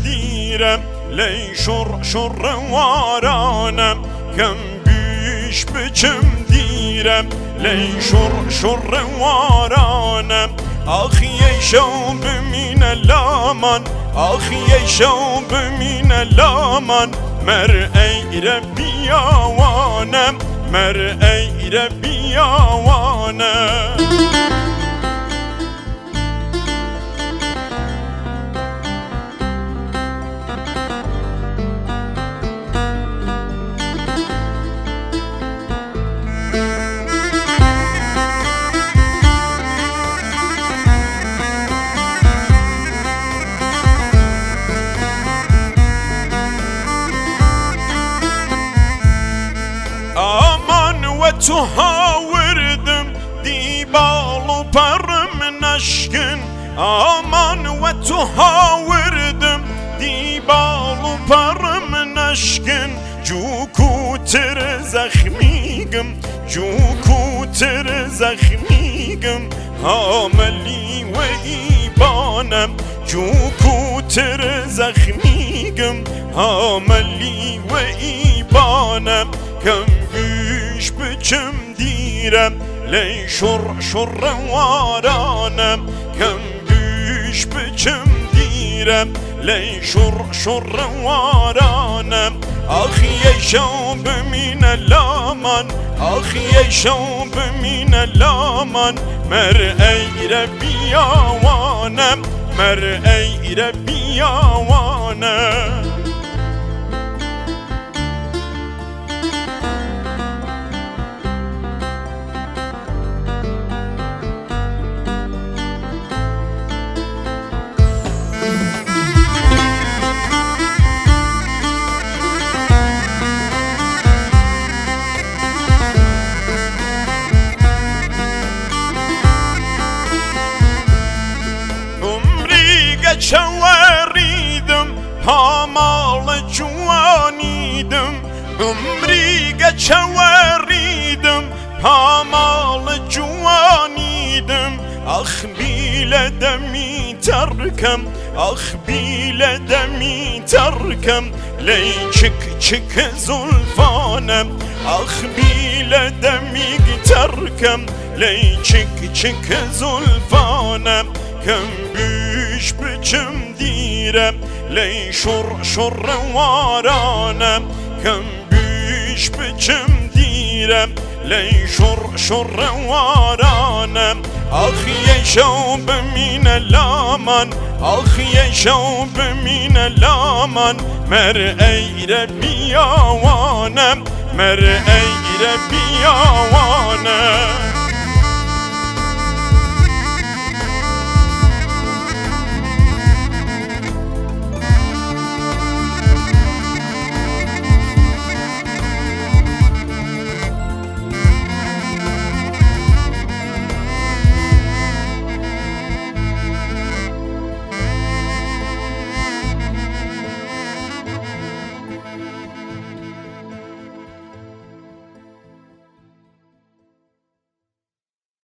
دیرم لی شر وارانم کم بیش بچم دیرم لی شر وارانم آخی شو بمین لامان آخی شو بمین لامان مر ای ربی آوانم مر ای ربی آوانم تو هاوردم دیبال و پرم نشکن آمان و تو هاوردم دیبال و پرم نشکن جو کوتر زخمیگم جو کوتر زخمیگم حاملی و ایبانم جو کوتر زخمیگم حاملی و ایبانم کم بیش بچم دیرم لی شر وارانم کم بیش بچم دیرم لی شر وارانم آخی شو بمین لامان آخی شو بمین لامان مر ای ربی آوانم مر ای ربی آوانم چواریدم پامال جوانیدم عمری چواریدم پامال جوانیدم آخ بیل دمی ترکم آخ بیل دمی ترکم لی چک زلفانم آخ بیل دمی ترکم لی چک زلفانم کم بیش بچم دیرم لی شر وارانم کم بیش بچم دیرم لی شر وارانم آخی شو بمین لامان آخی شو بمین لامان مر ای ربی آوانم مر ای ربی آوانم